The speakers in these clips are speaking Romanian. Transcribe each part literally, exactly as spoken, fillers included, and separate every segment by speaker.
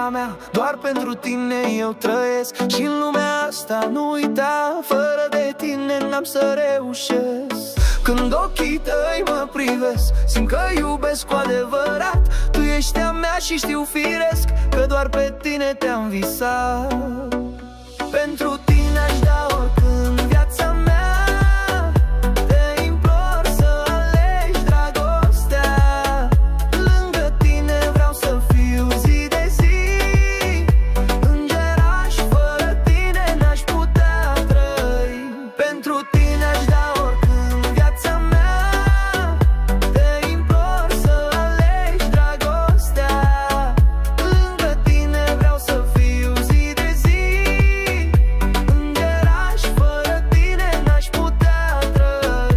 Speaker 1: iubirea mea, doar pentru tine eu trăiesc. Și în lumea asta nu uita, fără de tine n-am să reușesc. Când ochii tăi mă privesc, simt că iubesc cu adevărat. Tu ești a mea și știu firesc că doar pe tine te-am visat. Pentru tine aș da oricând viața mea. Te implor să alegi dragostea. Lângă tine vreau să fiu zi de zi. Îngeraș, fără tine n-aș putea trăi. Pentru tine aș da oricând viața mea. Te implor să alegi dragostea. Lângă tine vreau să fiu zi de zi. Îngeraș, fără tine n-aș putea trăi.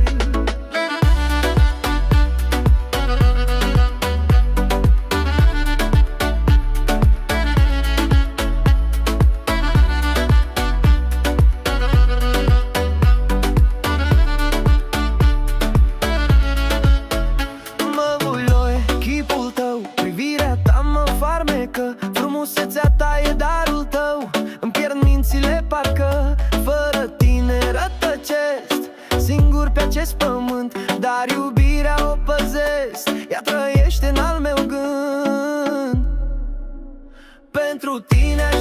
Speaker 1: Mă buloie chipul tău, privirea ta mă farmecă. Frumusețea ta e darul tău, îmi pierd mințile parcă. Fără tine rătăcesc, singur pe acest pământ. Dar iubirea o păzesc, ea trăiește în al meu gând. Pentru tine